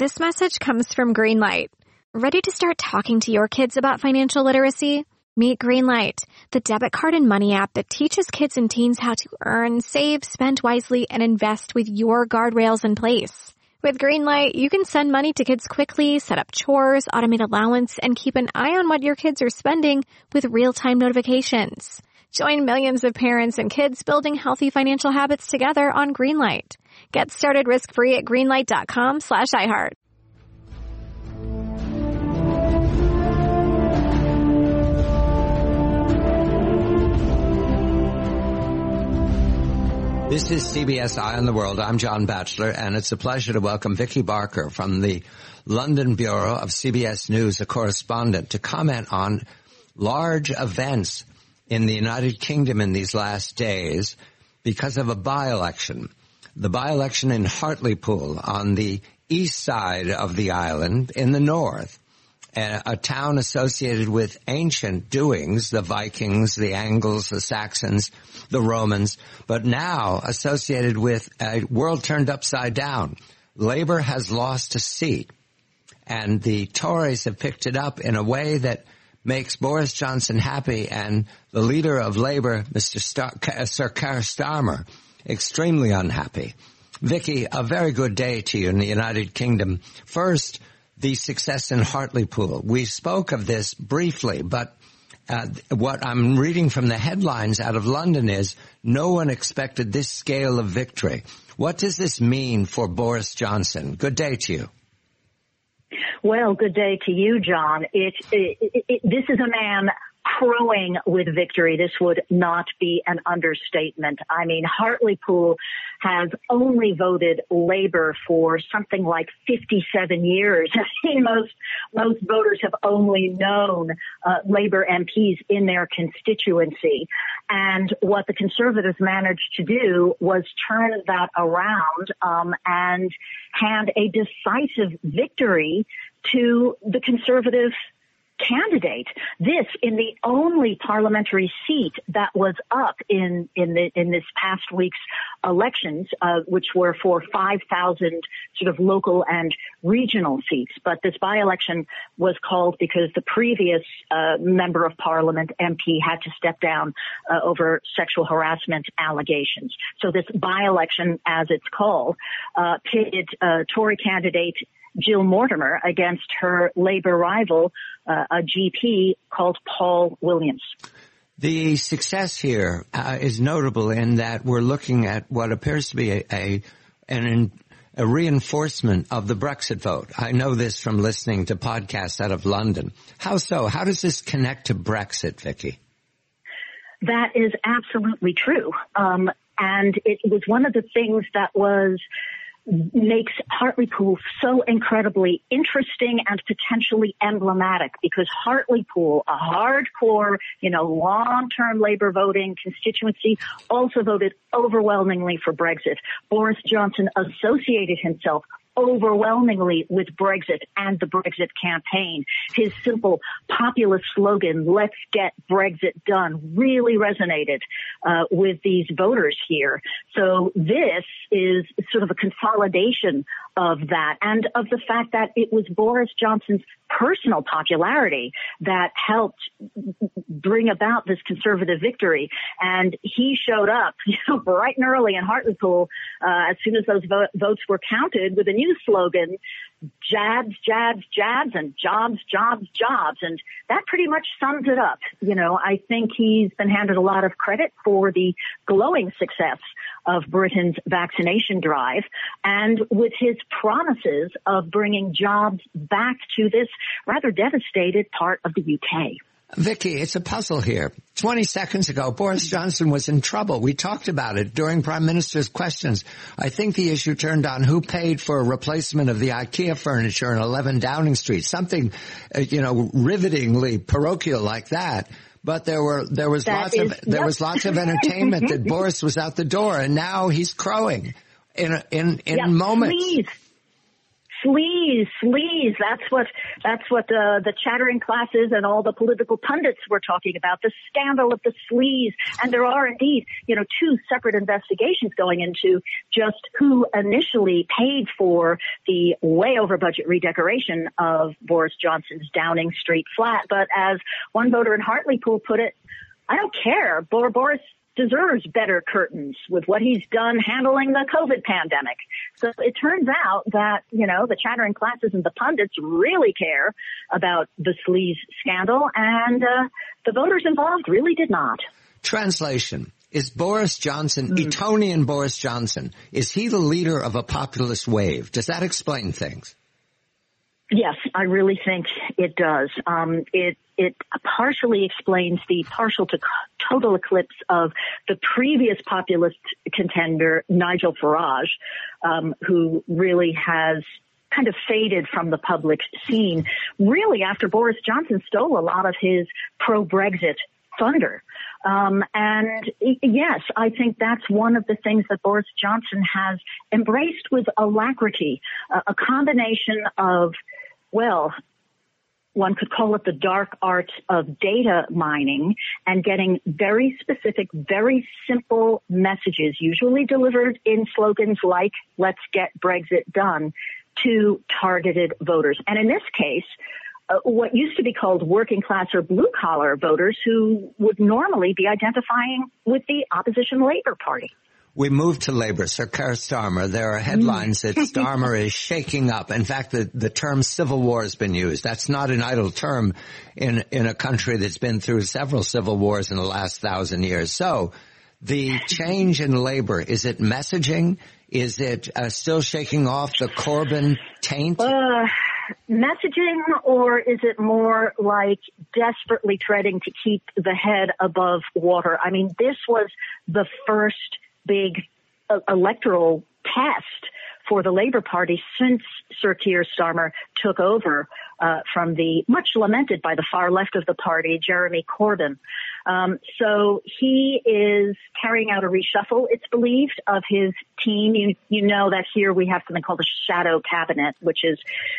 This message comes from Greenlight. Ready to start talking to your kids about financial literacy? Meet Greenlight, the debit card and money app that teaches kids and teens how to earn, save, spend wisely, and invest with your guardrails in place. With Greenlight, you can send money to kids quickly, set up chores, automate allowance, and keep an eye on what your kids are spending with real-time notifications. Join millions of parents and kids building healthy financial habits together on Greenlight. Get started risk-free at greenlight.com/iHeart. This is CBS Eye on the World. I'm John Batchelor, and it's a pleasure to welcome Vicki Barker from the London Bureau of CBS News, a correspondent, to comment on large events in the United Kingdom in these last days because of a by-election. The by-election in Hartlepool on the east side of the island in the north, a town associated with ancient doings, the Vikings, the Angles, the Saxons, the Romans, but now associated with a world turned upside down. Labour has lost a seat, and the Tories have picked it up in a way that makes Boris Johnson happy and the leader of Labour, Sir Keir Starmer, extremely unhappy. Vicki, a very good day to you in the United Kingdom. First, the success in Hartlepool. We spoke of this briefly, but what I'm reading from the headlines out of London is no one expected this scale of victory. What does this mean for Boris Johnson? Good day to you. Well, good day to you, John. This is a man crowing with victory. This would not be an understatement. I mean, Hartlepool has only voted Labour for something like 57 years. I mean, most voters have only known Labour MPs in their constituency. And what the Conservatives managed to do was turn that around and hand a decisive victory to the Conservative candidate. This in the only parliamentary seat that was up in this past week's elections, which were for 5,000 sort of local and regional seats. But this by-election was called because the previous member of parliament, MP, had to step down over sexual harassment allegations. So this by-election, as it's called, pitted Tory candidate Jill Mortimer against her Labour rival, a GP called Paul Williams. The success here is notable in that we're looking at what appears to be a reinforcement of the Brexit vote. I know this from listening to podcasts out of London. How so? How does this connect to Brexit, Vicki? That is absolutely true. And it was one of the things that makes Hartlepool so incredibly interesting and potentially emblematic, because Hartlepool, a hardcore, long-term Labour voting constituency, also voted overwhelmingly for Brexit. Boris Johnson associated himself overwhelmingly with Brexit and the Brexit campaign. His simple populist slogan, "Let's get Brexit done," really resonated with these voters here. So this is sort of a consolidation of that, and of the fact that it was Boris Johnson's personal popularity that helped bring about this Conservative victory. And he showed up, bright and early in Hartlepool, as soon as those votes were counted, with a new slogan, "Jabs, jabs, jabs, and jobs, jobs, jobs." And that pretty much sums it up. I think he's been handed a lot of credit for the glowing success of Britain's vaccination drive, and with his promises of bringing jobs back to this rather devastated part of the UK. Vicki, it's a puzzle here. 20 seconds ago, Boris Johnson was in trouble. We talked about it during Prime Minister's questions. I think the issue turned on who paid for a replacement of the IKEA furniture in 11 Downing Street, something, rivetingly parochial like that. But there was lots of entertainment that Boris was out the door, and now he's crowing in moments. Sleaze. That's what the chattering classes and all the political pundits were talking about, the scandal of the sleaze. And there are indeed, two separate investigations going into just who initially paid for the way over budget redecoration of Boris Johnson's Downing Street flat. But as one voter in Hartlepool put it, I don't care. Boris deserves better curtains with what he's done handling the COVID pandemic. So it turns out that, the chattering classes and the pundits really care about the sleaze scandal, and the voters involved really did not. Translation. Is Boris Johnson, Etonian Boris Johnson, is he the leader of a populist wave? Does that explain things? Yes, I really think it does. It partially explains the partial to total eclipse of the previous populist contender, Nigel Farage, who really has kind of faded from the public scene, really after Boris Johnson stole a lot of his pro-Brexit thunder. And yes, I think that's one of the things that Boris Johnson has embraced with alacrity, a combination of, one could call it the dark art of data mining and getting very specific, very simple messages, usually delivered in slogans like, let's get Brexit done, to targeted voters. And in this case, what used to be called working class or blue collar voters who would normally be identifying with the opposition Labour Party. We move to Labour. Sir Keir Starmer, there are headlines that Starmer is shaking up. In fact, the term civil war has been used. That's not an idle term in a country that's been through several civil wars in the last 1,000 years. So the change in Labour, is it messaging? Is it still shaking off the Corbyn taint? Messaging, or is it more like desperately treading to keep the head above water? I mean, this was the first big electoral test for the Labour Party since Sir Keir Starmer took over from the much lamented by the far left of the party, Jeremy Corbyn. So he is carrying out a reshuffle, it's believed, of his team. You know that here we have something called a shadow cabinet, which is,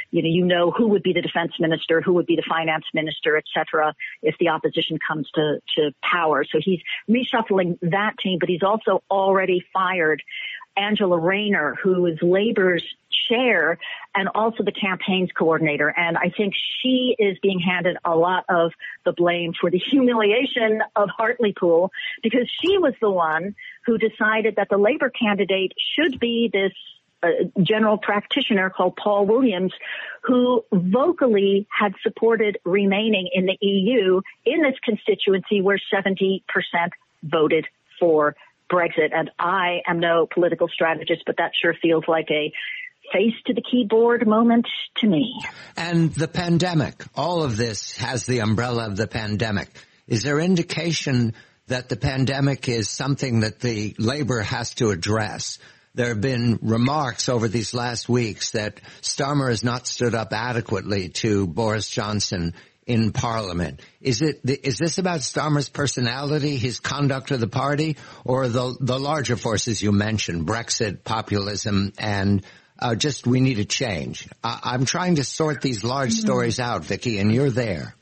who would be the defense minister, who would be the finance minister, et cetera, if the opposition comes to power. So he's reshuffling that team, but he's also already fired Angela Rayner, who is Labour's chair and also the campaigns coordinator. And I think she is being handed a lot of the blame for the humiliation of Hartlepool, because she was the one who decided that the Labour candidate should be this general practitioner called Paul Williams, who vocally had supported remaining in the EU in this constituency where 70% voted for Brexit. And I am no political strategist, but that sure feels like a face to the keyboard moment to me. And the pandemic, all of this has the umbrella of the pandemic. Is there indication that the pandemic is something that the Labour has to address? There have been remarks over these last weeks that Starmer has not stood up adequately to Boris Johnson in Parliament. Is this about Starmer's personality, his conduct of the party, or the larger forces you mentioned, Brexit, populism, and just we need a change? I'm trying to sort these large stories out, Vicky, and you're there.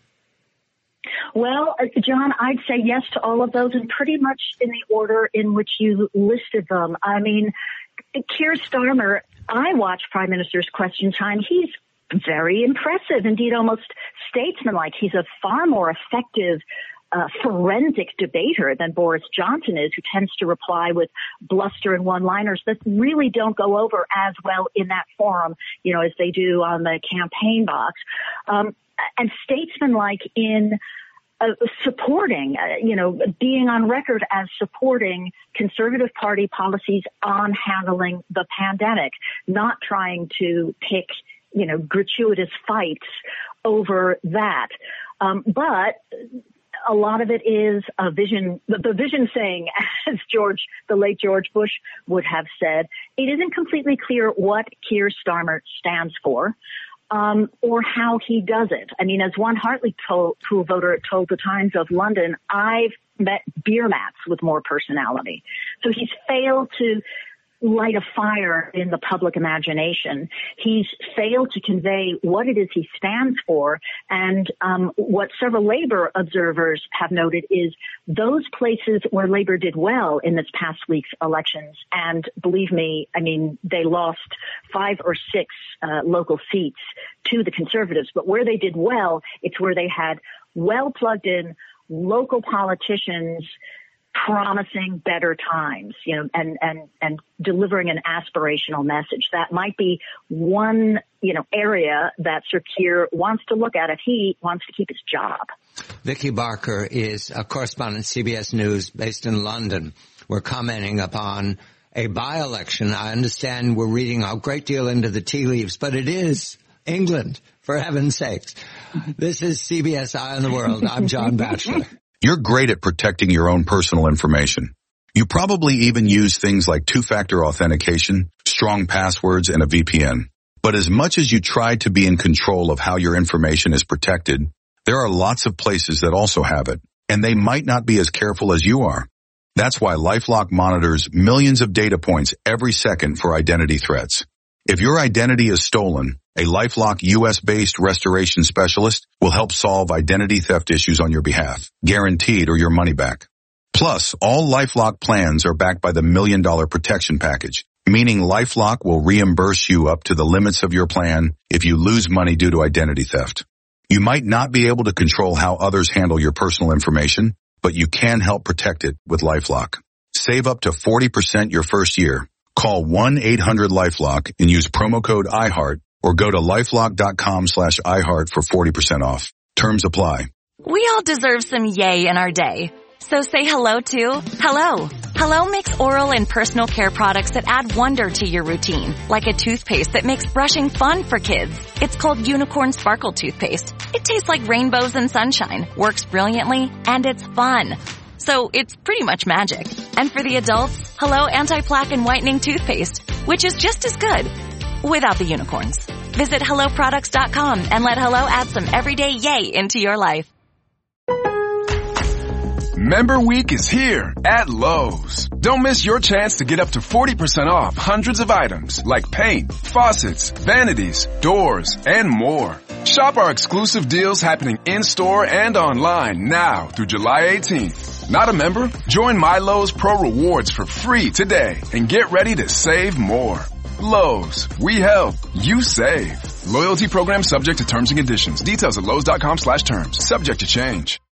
Well, John, I'd say yes to all of those, and pretty much in the order in which you listed them. I mean, Keir Starmer, I watch Prime Minister's Question Time. He's very impressive, indeed almost statesmanlike. He's a far more effective forensic debater than Boris Johnson is, who tends to reply with bluster and one-liners that really don't go over as well in that forum, as they do on the campaign box. And statesmanlike in supporting, being on record as supporting Conservative Party policies on handling the pandemic, not trying to pick, gratuitous fights over that. But a lot of it is a vision, the vision saying, as the late George Bush would have said, it isn't completely clear what Keir Starmer stands for. Or how he does it. I mean, as one Hartlepool voter told the Times of London, I've met beer mats with more personality. So he's failed to light a fire in the public imagination. He's failed to convey what it is he stands for. And what several labor observers have noted is those places where labor did well in this past week's elections, and believe me, I mean, they lost 5 or 6 local seats to the conservatives, but where they did well, it's where they had well plugged in local politicians promising better times, you know, and delivering an aspirational message. That might be one, you know, area that Sir Keir wants to look at if he wants to keep his job. Vicky Barker is a correspondent, CBS News, based in London. We're commenting upon a by-election. I understand we're reading a great deal into the tea leaves, but it is England, for heaven's sakes. This is CBS Eye on the World. I'm John Batchelor. You're great at protecting your own personal information. You probably even use things like two-factor authentication, strong passwords, and a VPN. But as much as you try to be in control of how your information is protected, there are lots of places that also have it, and they might not be as careful as you are. That's why LifeLock monitors millions of data points every second for identity threats. If your identity is stolen, a LifeLock US-based restoration specialist will help solve identity theft issues on your behalf, guaranteed or your money back. Plus, all LifeLock plans are backed by the $1 Million Protection Package, meaning LifeLock will reimburse you up to the limits of your plan if you lose money due to identity theft. You might not be able to control how others handle your personal information, but you can help protect it with LifeLock. Save up to 40% your first year. Call 1-800-LifeLock and use promo code iHeart or go to lifelock.com/iHeart for 40% off. Terms apply. We all deserve some yay in our day. So say hello to Hello. Hello makes oral and personal care products that add wonder to your routine, like a toothpaste that makes brushing fun for kids. It's called Unicorn Sparkle Toothpaste. It tastes like rainbows and sunshine, works brilliantly, and it's fun. So it's pretty much magic. And for the adults, Hello Anti-Plaque and Whitening Toothpaste, which is just as good, without the unicorns. Visit HelloProducts.com and let Hello add some everyday yay into your life. Member Week is here at Lowe's. Don't miss your chance to get up to 40% off hundreds of items like paint, faucets, vanities, doors, and more. Shop our exclusive deals happening in-store and online now through July 18th. Not a member? Join My Lowe's Pro Rewards for free today and get ready to save more. Lowe's, we help, you save. Loyalty program subject to terms and conditions. Details at Lowe's.com/terms. Subject to change.